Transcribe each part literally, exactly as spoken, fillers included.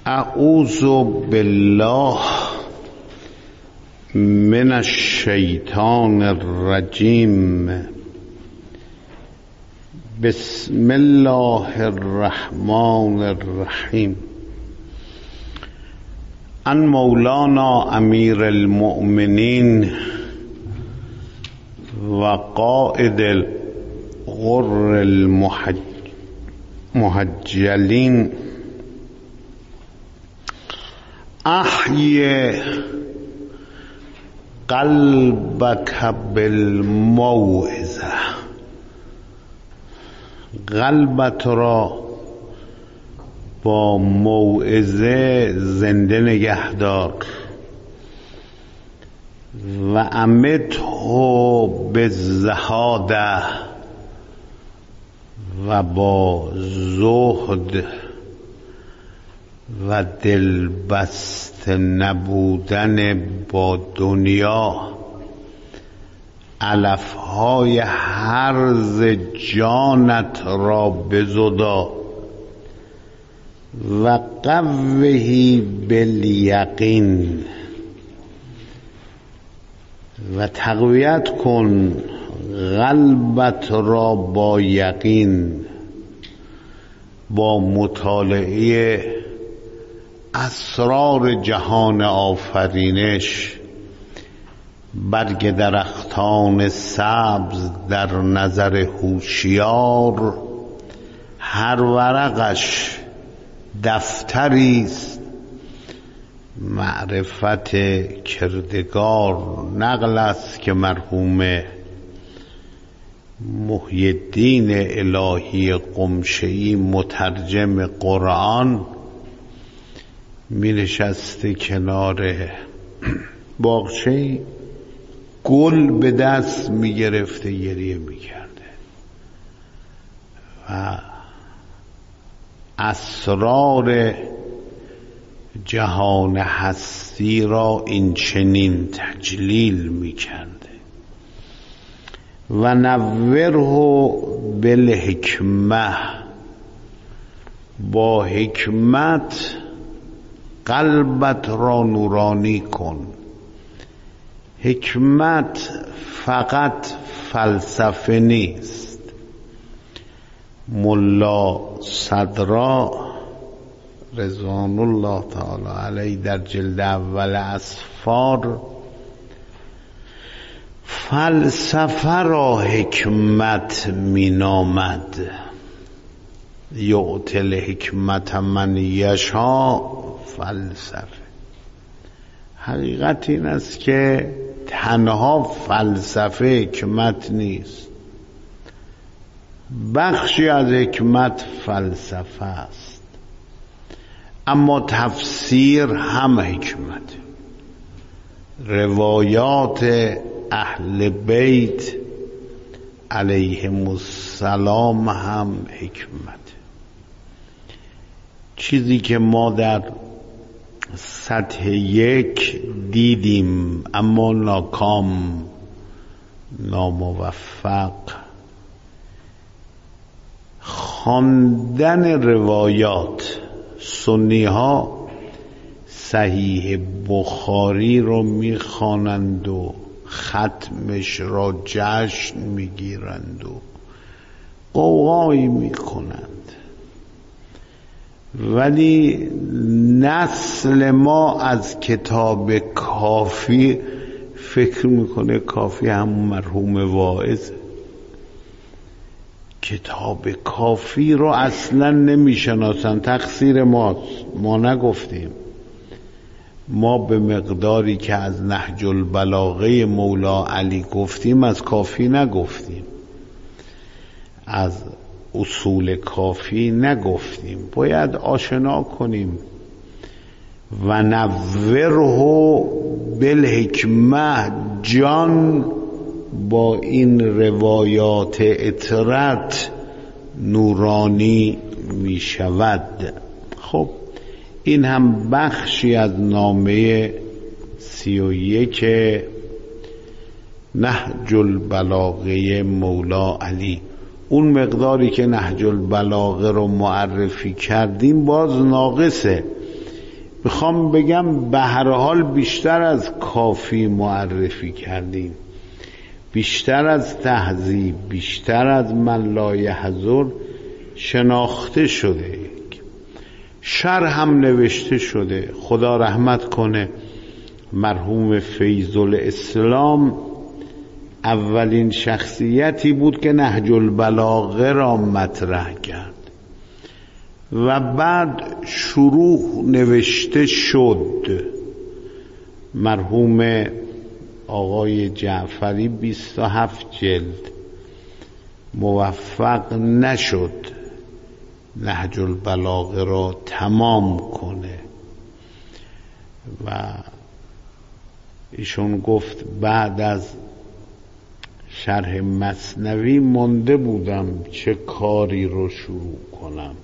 اعوذ بالله من الشیطان الرجیم. بسم الله الرحمن الرحیم. عن مولانا امیر المؤمنین و قائد الغر المحجلین احی قلبک بالموعظه. قلبت را با موعظه زنده نگهدار. و امته بالزهاده، و با زهد و دلبسته نبودن با دنیا علفهای هرز جانت را بزدا. و قوهی بالیقین، و تقویت کن قلبت را با یقین، با مطالعه اسرار جهان آفرینش. برگ درختان سبز در نظر هوشیار، هر ورقش دفتریست معرفت کردگار. نقل است که مرحوم محی الدین الهی قمشه‌ای مترجم قرآن می نشسته کنار باغچه، گل به دست می گرفته گریه می کرده و اسرار جهان هستی را این چنین تجلیل می کرده. و نوره بالحکمه، با حکمت قلبت را نورانی کن. حکمت فقط فلسفه نیست. ملا صدرا رضوان الله تعالی علیه در جلد اول اسفار فلسفه را حکمت می نامد. یؤتی الحکمت من یشاء. فلسفه حقیقت این است که تنها فلسفه حکمت نیست، بخشی از حکمت فلسفه است، اما تفسیر هم حکمت. روایات اهل بیت علیهم السلام هم حکمت. چیزی که ما در سطح یک دیدیم اما ناکام، ناموفق، خواندن روایات. سنی ها صحیح بخاری رو میخوانند و ختمش را جشن میگیرند و قوقایی میکنند، ولی نسل ما از کتاب کافی فکر میکنه کافی همون مرحوم واعظ. کتاب کافی رو اصلا نمیشناسن. تقصیر ماست، ما نگفتیم. ما به مقداری که از نهج البلاغه مولا علی گفتیم از کافی نگفتیم، از اصول کافی نگفتیم. باید آشنا کنیم. و نوره بالحکمه، جان با این روایات اطرت نورانی می شود. خب این هم بخشی از نامه سی و یک نهج البلاغه مولا علی. اون مقداری که نهج البلاغه رو معرفی کردیم باز ناقصه. میخوام بگم به هر حال بیشتر از کافی معرفی کردیم، بیشتر از تهذیب، بیشتر از من لا یحضر شناخته شده، شرح هم نوشته شده. خدا رحمت کنه مرحوم فیض الاسلام اولین شخصیتی بود که نهج البلاغه را مطرح کرد و بعد شروح نوشته شد. مرحوم آقای جعفری بیست و هفت جلد موفق نشد نهج البلاغه را تمام کنه و ایشون گفت بعد از شرح مثنوی مانده بودم چه کاری رو شروع کنم.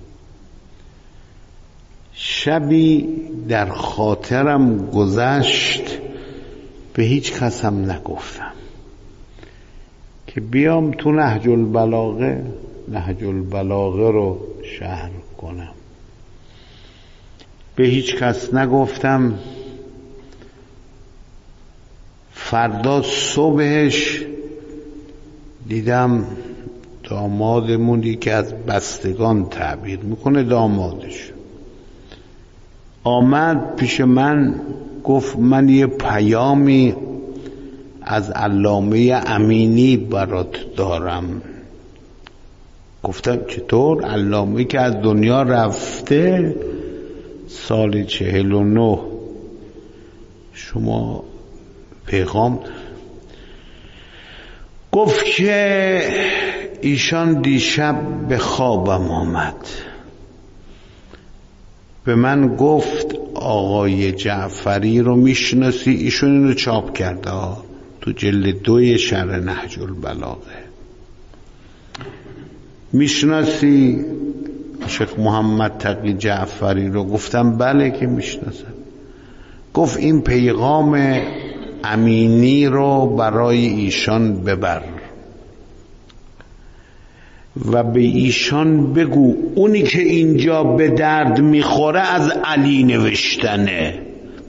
شبی در خاطرم گذشت، به هیچ کسم نگفتم که بیام تو نهج البلاغه نهج البلاغه رو شرح کنم. به هیچ کس نگفتم. فردا صبحش دیدم دامادمونی که از بستگان تعبیر میکنه، دامادش آمد پیش من گفت من یه پیامی از علامه امینی برات دارم. گفتم چطور؟ علامه که از دنیا رفته سال چهل و نه، شما پیغام؟ گفت که ایشان دیشب به خوابم آمد، به من گفت آقای جعفری رو میشناسی؟ ایشون اینو چاپ کرده تو جلد دوی شرح نهج البلاغه. میشناسی شیخ محمد تقی جعفری رو؟ گفتم بله که میشناسم. گفت این پیغام امینی رو برای ایشان ببر و به ایشان بگو اونی که اینجا به درد میخوره از علی نوشتنه.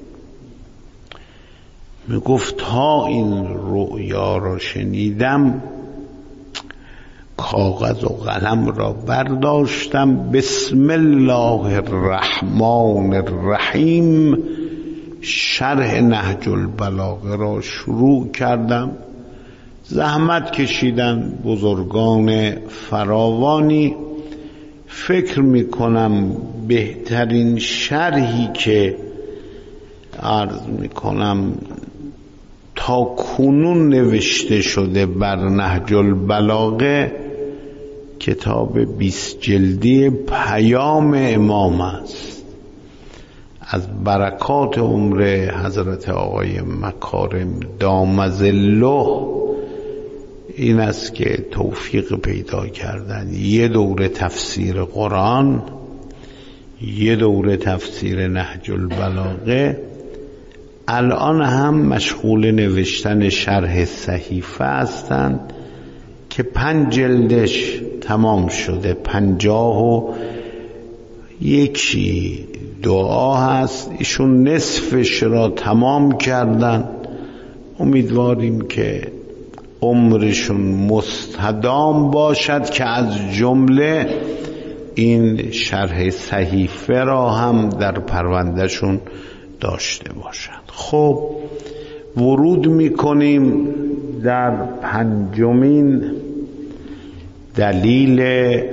میگفت تا این رؤیا رو شنیدم کاغذ و قلم را برداشتم، بسم الله الرحمن الرحیم شرح نهج البلاغه را شروع کردم. زحمت کشیدن بزرگان فراوانی. فکر میکنم بهترین شرحی که عرض میکنم تا کنون نوشته شده بر نهج البلاغه کتاب بیست جلدی پیام امام است. از برکات عمر حضرت آقای مکارم دام ظله این است که توفیق پیدا کردن یه دوره تفسیر قرآن، یه دوره تفسیر نهج البلاغه، الان هم مشغول نوشتن شرح صحیفه هستند که پنج جلدش تمام شده، پنجاه و یکی دعا هست. ایشون نصفش را تمام کردن. امیدواریم که عمرشون مستدام باشد که از جمله این شرح صحیفه را هم در پروندهشون داشته باشند. خب ورود میکنیم در پنجمین دلیل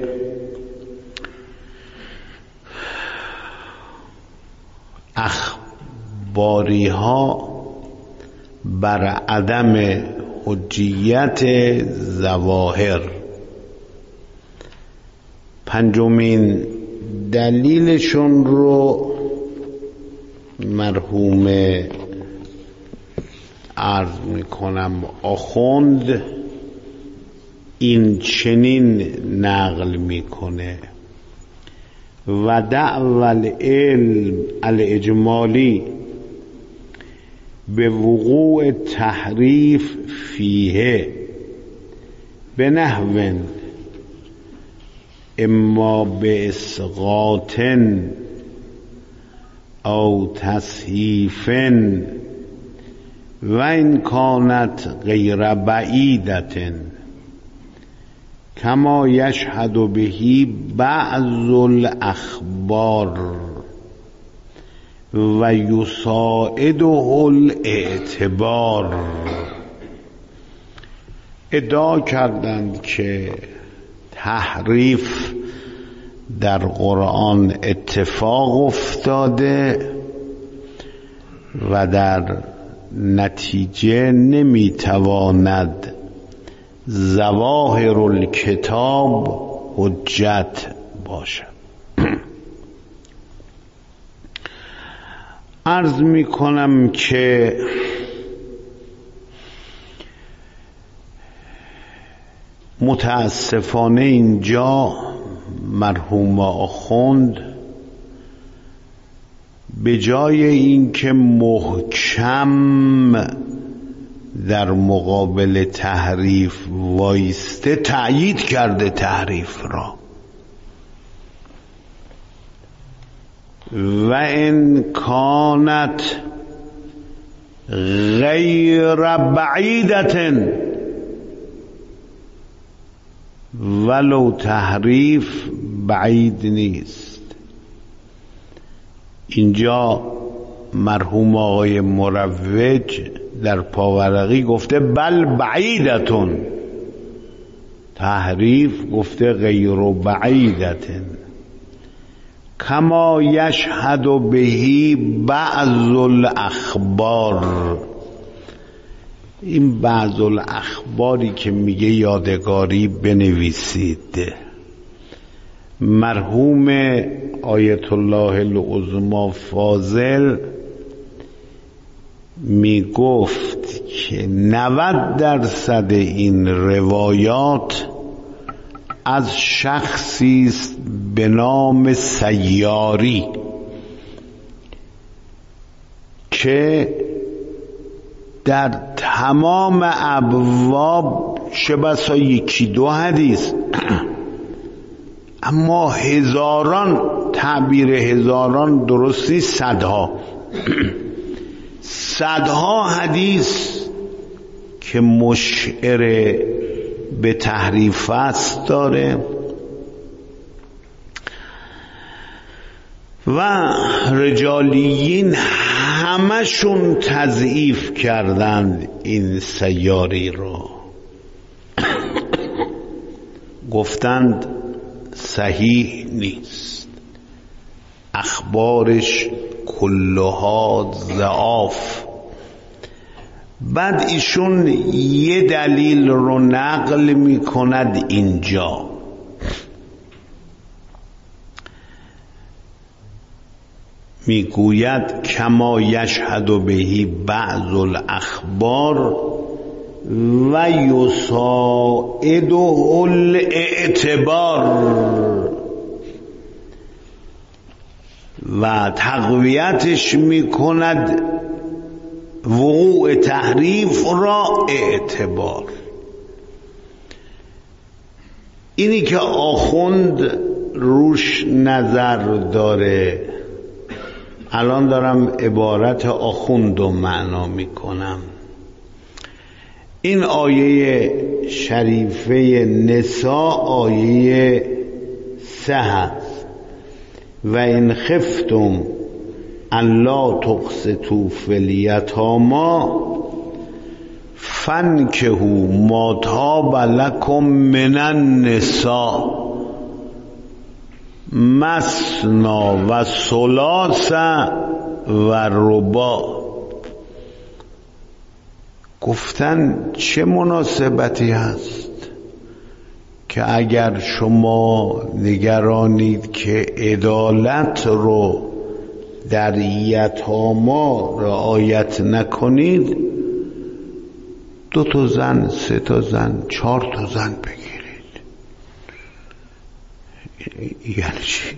اخباری ها بر عدم حجیت ظواهر. پنجمین دلیلشون رو مرحوم عرض میکنم آخوند این چنین نقل میکنه: و دعوی العلم الاجمالی به وقوع تحریف فیه به نحو اما به اسقاط او تصحیف و این کانت غیر بعیدت کما یشهد بهی بعض الاخبار و یساعده الاعتبار. ادعا کردند که تحریف در قرآن اتفاق افتاده و در نتیجه نمیتواند ظواهر الکتاب حجت باشد. عرض می کنم که متاسفانه اینجا مرحوم آخوند به جای اینکه محکم در مقابل تحریف وایسته تأیید کرده تحریف را و ان کانت غیر بعیدت ولو تحریف بعید نیست. اینجا مرحوم آقای مروج در پاورقی گفته بل بعیدتون، تحریف گفته غیر بعیدتن کما یشهد بهی بعض الاخبار. این بعض الاخباری که میگه یادگاری بنویسید. مرحوم آیت الله العظمی فاضل میگفت که نود درصد این روایات از شخصی است به نام سیاری که در تمام ابواب چه بسا یکی دو حدیث اما هزاران، تعبیر هزاران درست نیست، صدها صدها حدیث که مشعر به تحریف است داره و رجالیین همشون تضعیف کردند این سیاری رو، گفتند صحیح نیست، اخبارش کلها ضعاف. بعد ایشون یه دلیل رو نقل می کند اینجا، می گوید کما یشهد بهی بعض الاخبار و یساعده الاعتبار و تقویتش می کند وقوع تحریف را اعتبار. اینی که آخوند روش نظر داره، الان دارم عبارت آخوند رو معنا می کنم. این آیه شریفه نساء آیه سه هست و این خفتم ان لا تقسطوا فی الیتامی فانکحوا ما طاب لکم من النساء مثنی و ثلاث و رباع. گفتن چه مناسبتی هست که اگر شما نگرانید که عدالت رو در یتاما رعایت نکنید، دو تا زن، سه تا زن، چهار تا زن بگیرید. یعنی چی؟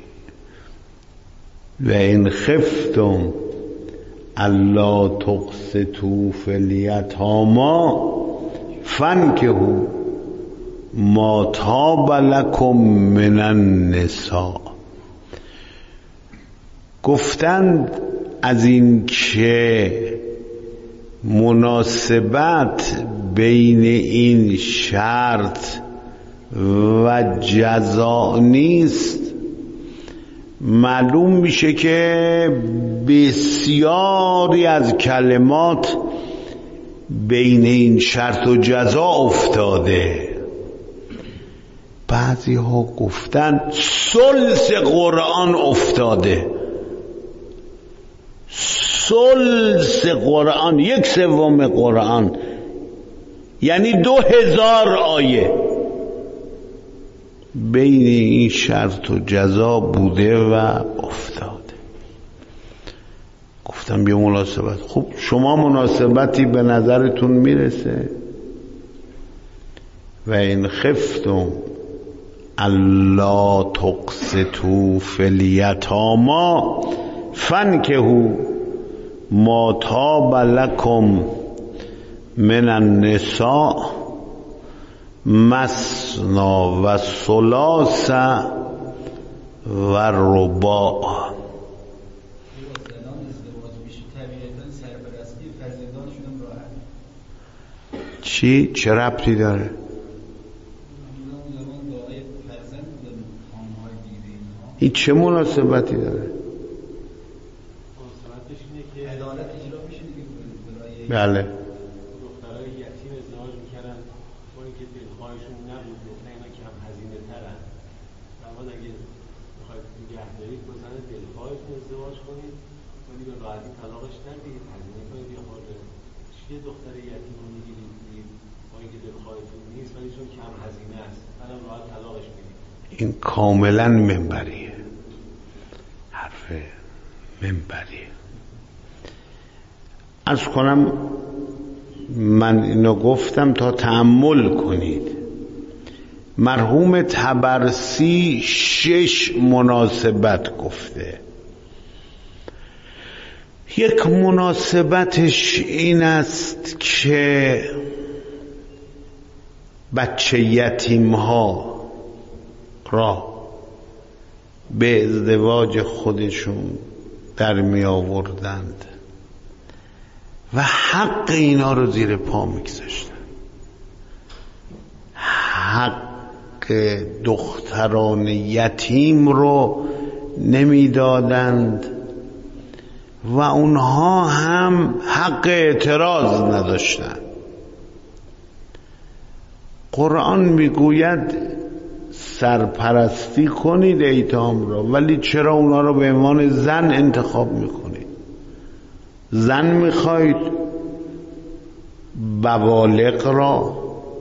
و این خفتم الا تقسطوا فی الیتامی فانکحوا ما طاب لکم من النساء. گفتند از این که مناسبت بین این شرط و جزا نیست، معلوم میشه که بسیاری از کلمات بین این شرط و جزا افتاده. بعضی ها گفتن ثلث قرآن افتاده. ثلث قرآن، یک سوم قرآن، یعنی دو هزار آیه بین این شرط و جزا بوده و افتاده. گفتم یه مناسبت. خب شما مناسبتی به نظرتون میرسه؟ و این خفتم الا تقسطوا فی الیتامی فانکحوا ما طاب لکم من النساء مثنی و ثلاث و رباع. چی؟ چه ربطی داره؟ این چه مناسبتی داره؟ مناسبتش اینه که عدالت اجرا میشه دیگه. بله. دخترای یتیم ازدواج میکردن با اینکه دلخواهشون نبود، دخترای اینا کم هزینه ترن. اما اگه میخواید نگهدارید با زن دلخواهتون ازدواج کنید، ولی به راحتی طلاقش ندید، هزینه کنید یا خورده. چیه دختر یتیم رو میگیرید با اینکه دلخواهتون نیست ولی چون کم هزینه است، بعدم راحت طلاقش میدید. این کاملا منبریه، حرف منبریه. عرض کنم من اینو گفتم تا تأمل کنید. مرحوم طبرسی شش مناسبت گفته. یک مناسبتش این است که بچه یتیم ها را به ازدواج خودشون در می آوردند و حق اینا رو زیر پا می گذاشتن. حق دختران یتیم رو نمی دادند و اونها هم حق اعتراض نداشتند. قرآن میگوید سرپرستی کنید ایتام را، ولی چرا اونا رو به عنوان زن انتخاب میکنید؟ زن میخواید بوالغ را،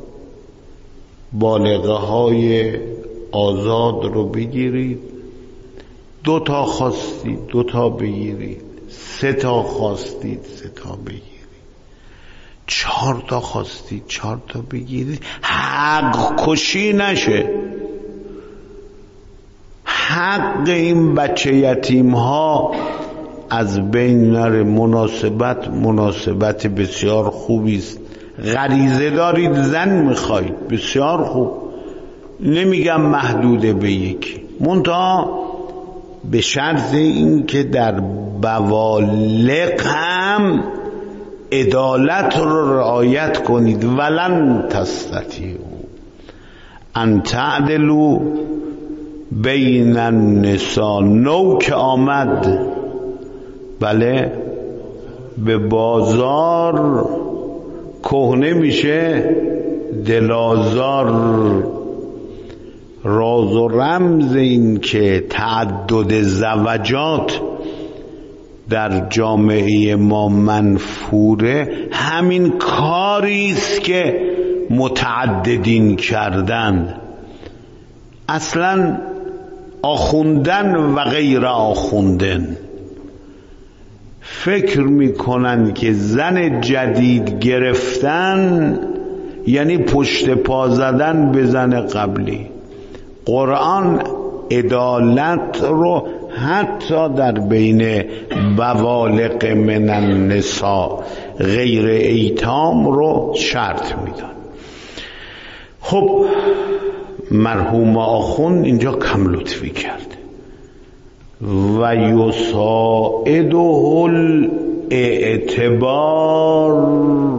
بالغه های آزاد رو بگیرید. دو تا خواستید دو تا بگیرید، سه تا خواستید سه تا بگیرید، چهار تا خواستید چهار تا بگیرید. حق کشی نشه. حق این بچه یتیم ها از بین نره. مناسبت مناسبت بسیار خوبی است. غریزه دارید زن میخواید، بسیار خوب، نمیگم محدوده به یکی، منتها به شرط این که در بوالغ هم عدالت رو رعایت کنید. ولن تستطیعوا ان تعدلوا بین النساء. نو که آمد، بله، به بازار کهنه میشه دلازار. راز و رمز این که تعدد زوجات در جامعه ما منفوره همین کاری است که متعددین کردن. اصلا آخوندن و غیر آخوندن فکر میکنن که زن جدید گرفتن یعنی پشت پا زدن به زن قبلی. قرآن عدالت رو حتی در بین بوالغ من النساء غیر ایتام رو شرط میدن. خب مرحوم آخوند اینجا کم لطفی کرده. و یساعده الاعتبار،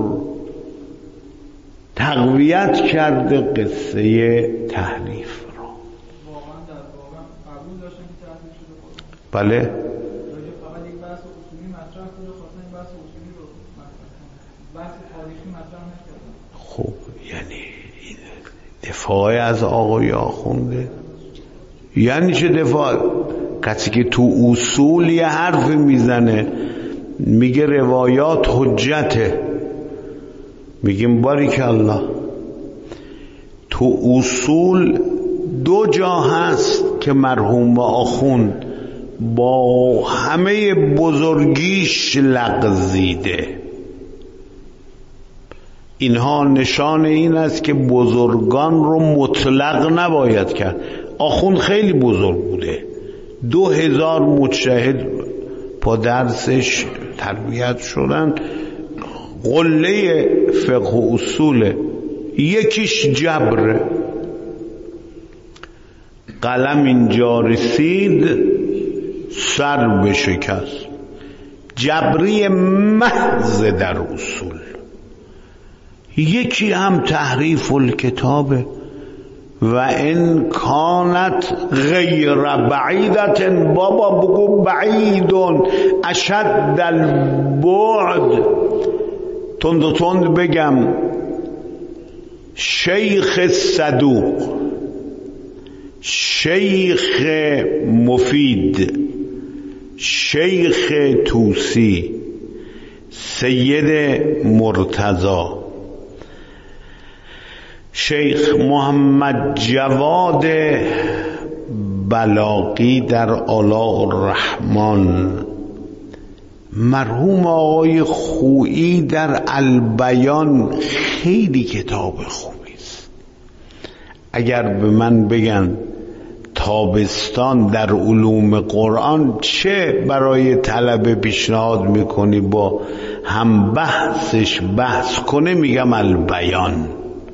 تقویت کرده قصه تحریف را. واقعا در واقع قبول داشتن که تحریف شده قرآن؟ بله. فقط یک بحث اصولی مطرح کنه، خواستن این بحث اصولی رو مطرح کنه، بحث تاریخی مطرح نکردن. خب یعنی دفاع از آقای آخونده یعنی چه دفاع؟ کسی که تو اصول یه حرف میزنه میگه روایات حجته، میگیم باریکالله. تو اصول دو جا هست که مرحوم آخوند با همه بزرگیش لغزیده. اینها نشان این است که بزرگان رو مطلق نباید کرد. آخوند خیلی بزرگ بوده، دو هزار مجتهد با درسش تربیت شدن. قله فقه و اصوله، یکیش جبره. قلم اینجا رسید سر بشکست. جبری محض در اصول. یکی هم تحریف الکتابه و ان کانت غیر بعیدت. بابا بگو بعیدون اشد البعد. تند و تند بگم، شیخ صدوق، شیخ مفید، شیخ توسی، سید مرتضی، شیخ محمد جواد بلاغی در آلاء الرحمن، مرحوم آقای خویی در البیان. خیلی کتاب خوبی است. اگر به من بگن تابستان در علوم قرآن چه برای طلبه پیشنهاد میکنی با هم بحثش بحث کنه، میگم البیان.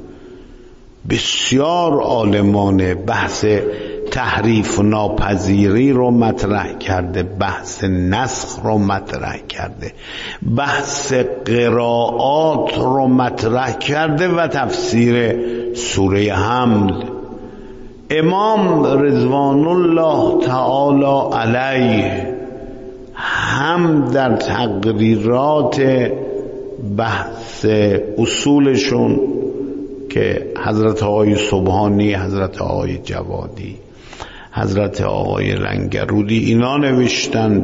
بسیار عالمانه بحث تحریف ناپذیری رو مطرح کرده، بحث نسخ رو مطرح کرده، بحث قرائات رو مطرح کرده و تفسیر سوره حمد. امام رضوان الله تعالی علیه هم در تقریرات بحث اصولشون که حضرت آقای سبحانی، حضرت آقای جوادی، حضرت آقای لنگرودی اینا نوشتن،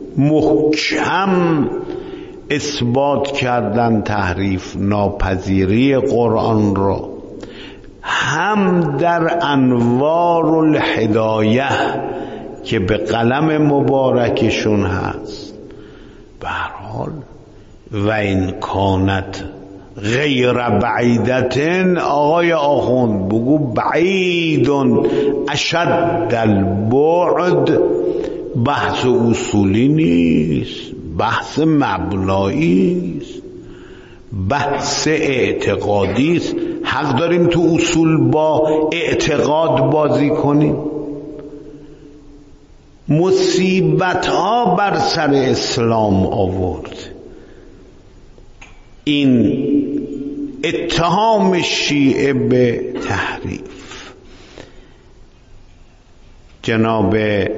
محکم اثبات کردن تحریف ناپذیری قرآن را. هم در انوار الهدایه که به قلم مبارکشون هست، به هر حال و این کانت غیر بعیدتن. آقای آخوند بگو بعیدون اشد البعد. بحث اصولی نیست، بحث مبنایی است، بحث اعتقادی است. حق داریم تو اصول با اعتقاد بازی کنیم. مصیبت ها بر سر اسلام آورد این اتهام شیعه به تحریف. جناب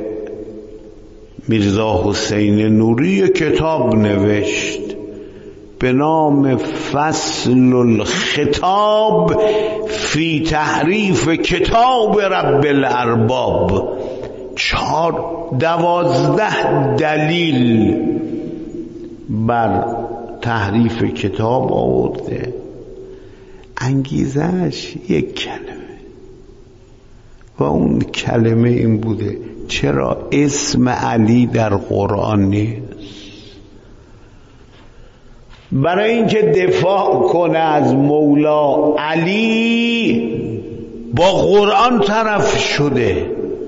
میرزا حسین نوری کتاب نوشت به نام فصل الخطاب فی تحریف کتاب رب الارباب. چهار دوازده دلیل بر تحریف کتاب آورده. انگیزش یک کلمه و اون کلمه این بوده چرا اسم علی در قرآن نیست؟ برای اینکه دفاع کنه از مولا علی با قرآن طرف شده.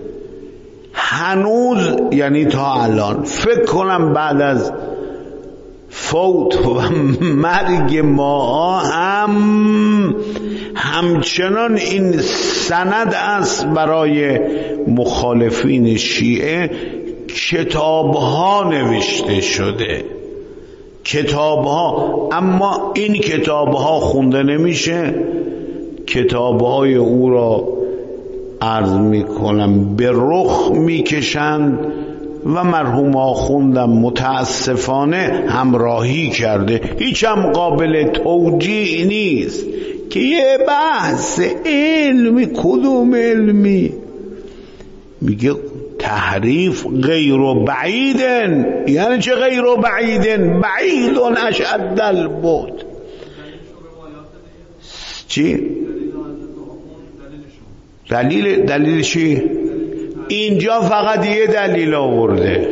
هنوز یعنی تا الان فکر کنم بعد از فوت و مرگ ما هم همچنان این سند است برای مخالفین شیعه کتاب‌ها نوشته شده، کتاب‌ها، اما این کتاب‌ها خونده نمیشه. کتاب‌های او را عرض میکنم به رخ میکشند و مرحوم آخوندم متاسفانه همراهی کرده. هیچ هم قابل توجیه نیست که یه بحث علمی، کدوم علمی، میگه تحریف غیر بعیدن. یعنی چه غیر بعیدن؟ بعیدن اشد البعد. چی؟ دلیل دلیل چی؟ اینجا فقط یه دلیل آورده،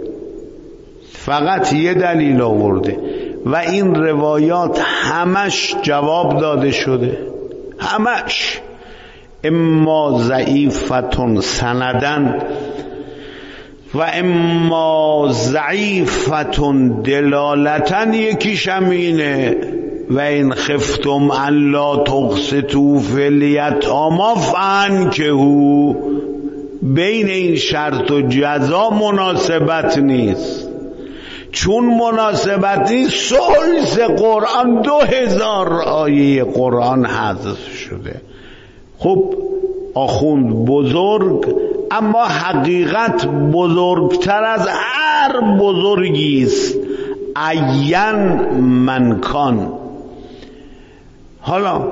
فقط یه دلیل آورده و این روایات همش جواب داده شده، همش. اما ضعیفتون سندن و اما ضعیفتون دلالتن. یکیش همینه و این خفتم ان لا تقسطوا فی الیتامی فانکحوا. بین این شرط و جزا مناسبت نیست. چون مناسبت نیست، ثلث قرآن، دو هزار آیه قرآن حذف شده. خب آخوند بزرگ، اما حقیقت بزرگتر از هر بزرگی است، عین منکان. حالا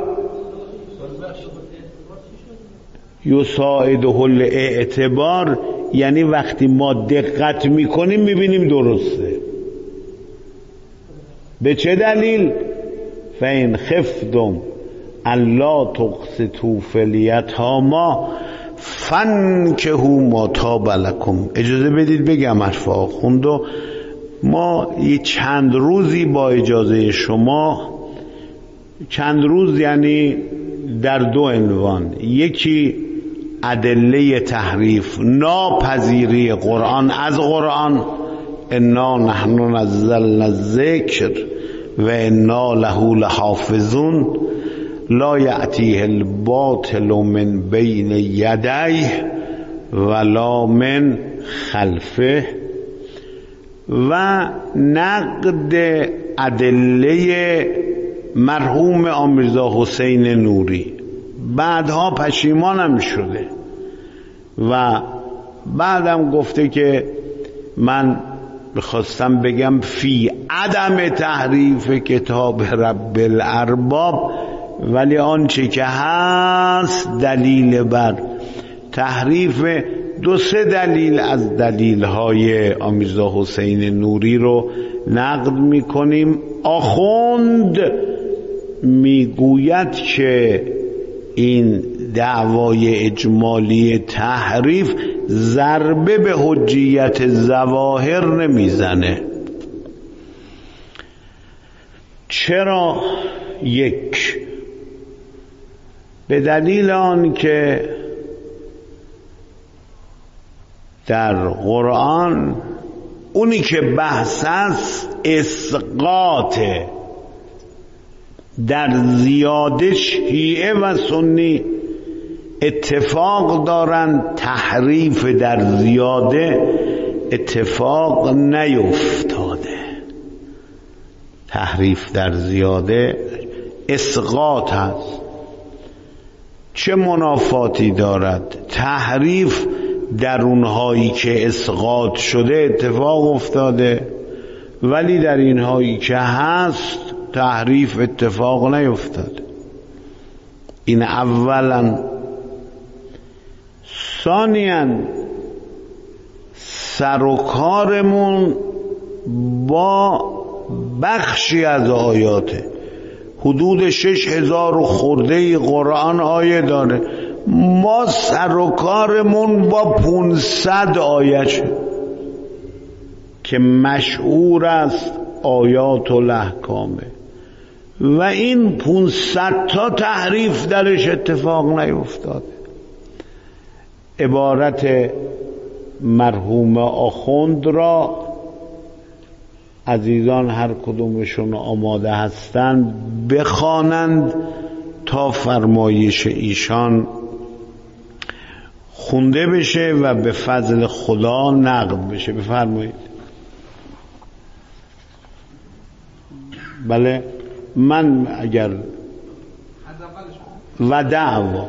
یساعده الاعتبار یعنی وقتی ما دقت میکنیم میبینیم درسته. به چه دلیل؟ فین خفتم ان لا تقسطوا فی الیتامی فانکحوا ما طاب لکم. اجازه بدید بگم حرف آخوندو. ما یه چند روزی با اجازه شما، چند روز یعنی در دو عنوان، یکی ادله تحریف، ناپذیری قرآن از قرآن، انا نحن نزلنا الذکر و انا له لحافظون لا یأتیه الباطل من بین یدیه ولا من خلفه، و نقد ادله مرحوم آمیرزا حسین نوری. بعدها پشیمانم شده و بعدم گفته که من بخواستم بگم فی عدم تحریف کتاب رب الارباب، ولی آنچه که هست دلیل بر تحریف. دو سه دلیل از دلیل‌های آمیرزا حسین نوری رو نقد می‌کنیم. آخوند میگوید که این دعوای اجمالی تحریف ضربه به حجیت ظواهر نمیزنه. چرا؟ یک، به دلیل آن که در قرآن اونی که بحث است اسقاطه. در زیاده شیعه و سنی اتفاق دارن، تحریف در زیاده اتفاق نیفتاده. تحریف در زیاده اسقاط هست. چه منافاتی دارد؟ تحریف در اونهایی که اسقاط شده اتفاق افتاده، ولی در اینهایی که هست تحریف اتفاق نیفتاده. این اولا. ثانیاً سر و کارمون با بخشی از آیاته. حدود شش هزار و خورده قرآن آیه داره، ما سر و کارمون با پونصد آیه که مشهور است آیات الاحکامه، و این پونصد تا تحریف درش اتفاق نیفتاده. عبارت مرحوم آخوند را عزیزان هر کدومشون آماده هستند بخوانند تا فرمایش ایشان خونده بشه و به فضل خدا نقل بشه. بفرمایید. بله من اگر و دعوا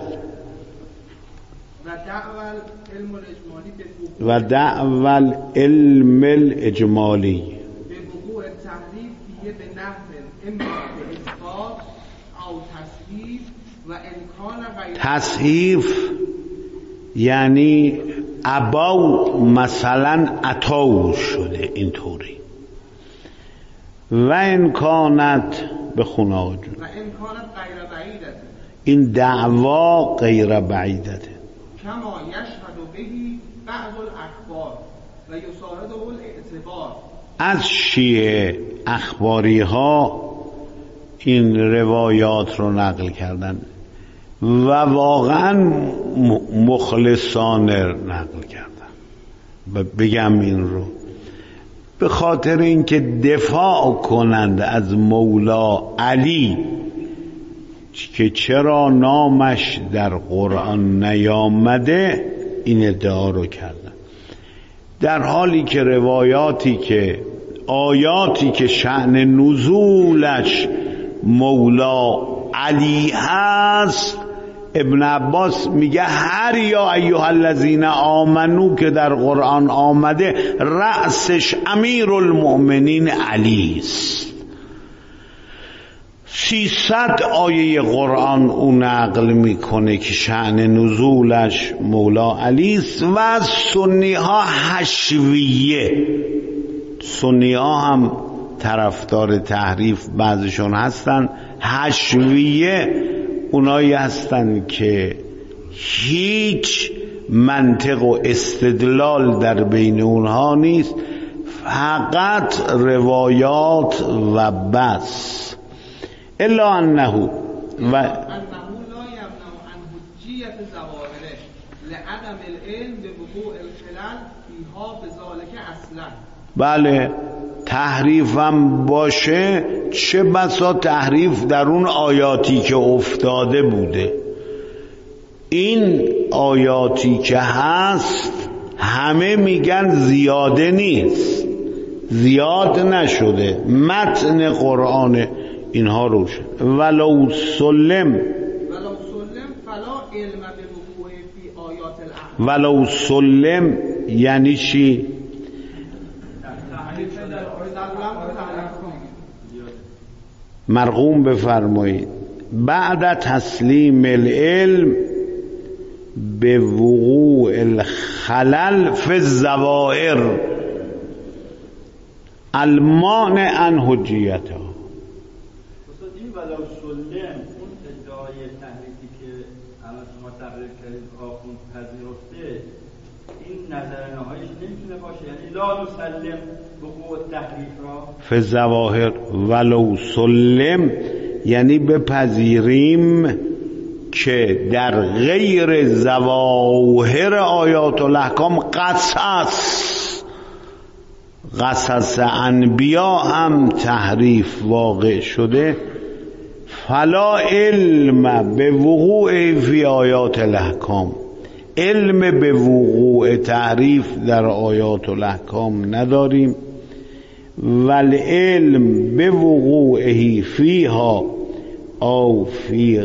و دعوا العلم الاجمالی به وقوع تحریف فیه به نحو اما به اثبات او تصحیف و امکان غیر تصحیف یعنی اباو مثلا عطاو شده اینطوری و امکانت به خوناجون و امکانت غیر بعیدته این دعوا غیر بعیدته کما یشهد بهی بعض الاخبار و یساعده الاعتبار. از شیعه اخباری ها این روایات رو نقل کردن و واقعا مخلصانه نقل کردن. بگم این رو به خاطر اینکه دفاع کنند از مولا علی که چرا نامش در قرآن نیامده این ادعا رو کردن، در حالی که روایاتی که آیاتی که شأن نزولش مولا علی هست، ابن عباس میگه هر یا ایها الذین آمنو که در قرآن آمده رأسش امیرالمؤمنین علی است. سیصد آیه قرآن او نقل میکنه که شأن نزولش مولا علی است. و از سنی ها حشویه، سنی ها هم طرفدار تحریف بعضشون هستن، حشویه اونایی هستن که هیچ منطق و استدلال در بین اونها نیست، فقط روایات و بس. الا انه و انه لا یمنع عن حجیت ظواهره لعدم العلم به وقوع الخلل فیها بذلک اصلا. بله تحریفم باشه، چه بسا تحریف در اون آیاتی که افتاده بوده. این آیاتی که هست همه میگن زیاده نیست، زیاد نشده، متن قرآن اینها رو شد. ولو سلم ولو سلم فلا علم به وقوع فی آیات الاحکام. ولو سلم یعنی چی؟ مرقوم بفرمایید بعد تسلیم العلم به وقوع الخلل فی الظواهر المانع عن حجیتها. این ولو سلم اون ادعای تحریفی که الان شما تقریر کردید آخوند پذیرفته، این نظر نهاییش نمیتونه باشه، یعنی لا نسلم وقوع تحریف را فی الظواهر. ولو سلم یعنی بپذیریم که در غیر ظواهر آیات الاحکام قصص قصص انبیا هم تحریف واقع شده، فلا علم به وقوع فی آیات الاحکام، علم به وقوع تحریف در آیات الاحکام نداریم. والعلم به وقوعه فیها او فی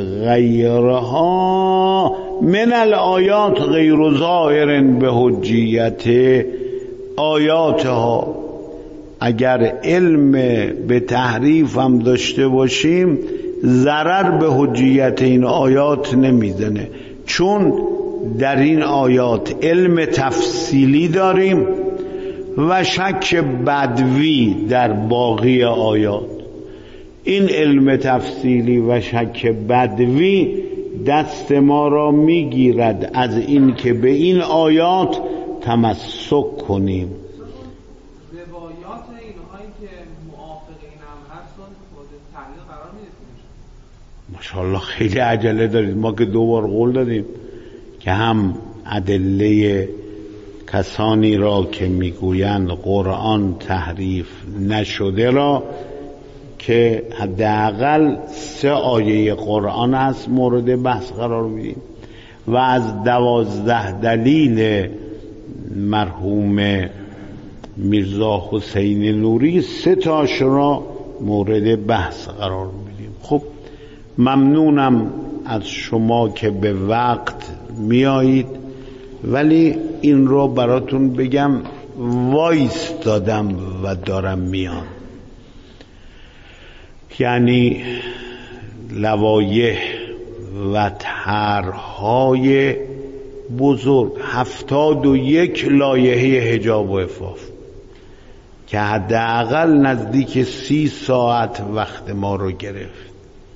غیرها من الآیات غیر ظاهر به حجیت آیاتها. اگر علم به تحریف هم داشته باشیم ضرر به حجیت این آیات نمیزنه، چون در این آیات علم تفصیلی داریم و شک بدوی در باقی آیات. این علم تفصیلی و شک بدوی دست ما را میگیرد از این که به این آیات تمسک کنیم. روایات اینهایی که موافق این هم هستن خود تعلیل قرار میدید. ماشاءالله خیلی عجله دارید. ما که دو بار قول دادیم که هم ادله کسانی را که میگویند قرآن تحریف نشده را که حداقل سه آیه قرآن هست مورد بحث قرار میدیم و از دوازده دلیل مرحوم میرزا حسین نوری سه تاش را مورد بحث قرار میدیم. خب ممنونم از شما که به وقت میایید، ولی این رو براتون بگم وایس دادم و دارم میان. یعنی لوایح و طرح‌های بزرگ، هفتاد و یک لایحه حجاب و عفاف که حداقل نزدیک سی ساعت وقت ما رو گرفت.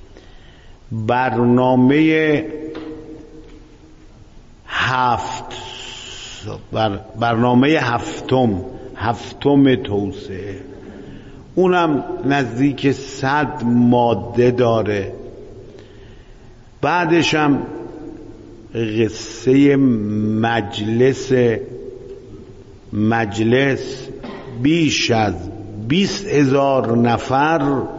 برنامه هفت بر برنامه هفتم هفتم توسعه، اونم نزدیک صد ماده داره. بعدش هم قصه مجلس مجلس بیش از بیست هزار نفر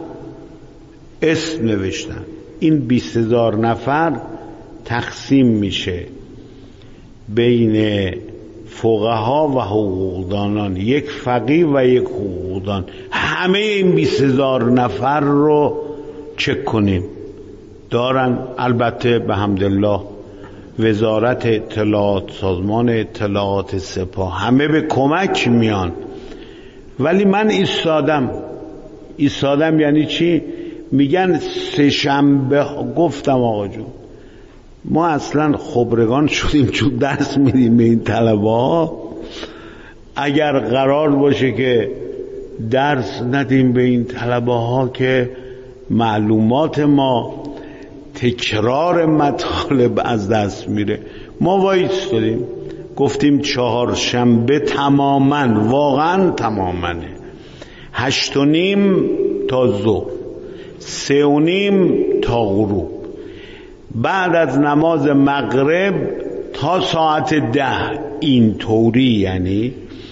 اسم نوشتن. این بیست هزار نفر تقسیم میشه بین فقها و حقوقدانان، یک فقیه و یک حقوقدان. همه این بیست هزار نفر رو چک کنیم دارن. البته به حمدالله وزارت اطلاعات، سازمان اطلاعات، سپاه، همه به کمک میان. ولی من ایستادم ایستادم یعنی چی؟ میگن سه شنبه. گفتم آقا جون ما اصلا خبرگان شدیم چون درس میدیم به این طلبه ها. اگر قرار باشه که درس ندیم به این طلبه ها که معلومات ما تکرار مطالب از دست میره. ما وایستادیم گفتیم چهارشنبه تماما، واقعا تمامانه، هشت و نیم تا ظهر، سه و نیم تا غروب، بعد از نماز مغرب تا ساعت ده. این طوری یعنی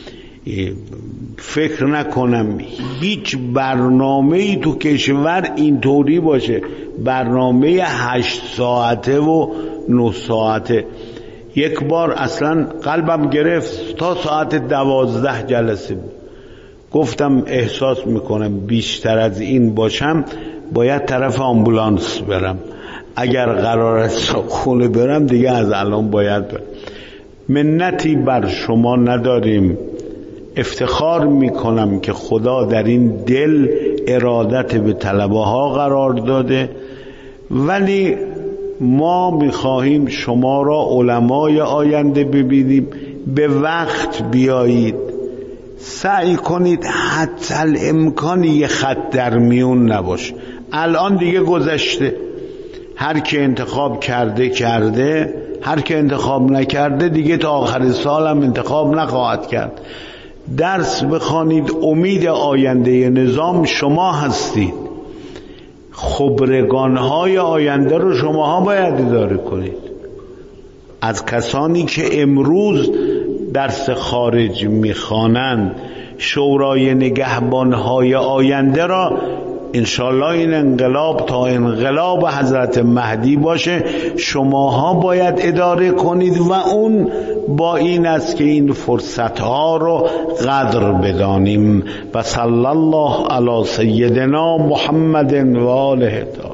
فکر نکنم هیچ برنامه ای تو کشور این طوری باشه. برنامه هشت ساعته و نه ساعته. یک بار اصلا قلبم گرفت، تا ساعت دوازده جلسه بود. گفتم احساس میکنم بیشتر از این باشم باید طرف آمبولانس برم. اگر قرار است خونه برم دیگه از الان باید برم. منتی بر شما نداریم. افتخار میکنم که خدا در این دل ارادت به طلبه ها قرار داده، ولی ما میخواهیم شما را علمای آینده ببینیم. به وقت بیایید، سعی کنید حتی الامکان یه خط در میون نباشه. الان دیگه گذشته، هر که انتخاب کرده کرده، هر که انتخاب نکرده دیگه تا آخر سال هم انتخاب نخواهد کرد. درس بخوانید، امید آینده نظام شما هستید. خبرگانهای آینده رو شماها باید اداره کنید. از کسانی که امروز درس خارج میخوانند، شورای نگهبانهای آینده را انشالله این انقلاب تا انقلاب حضرت مهدی باشه شماها باید اداره کنید و اون با این است که این فرصتها رو قدر بدانیم. و صلی الله علی سیدنا محمد و آله.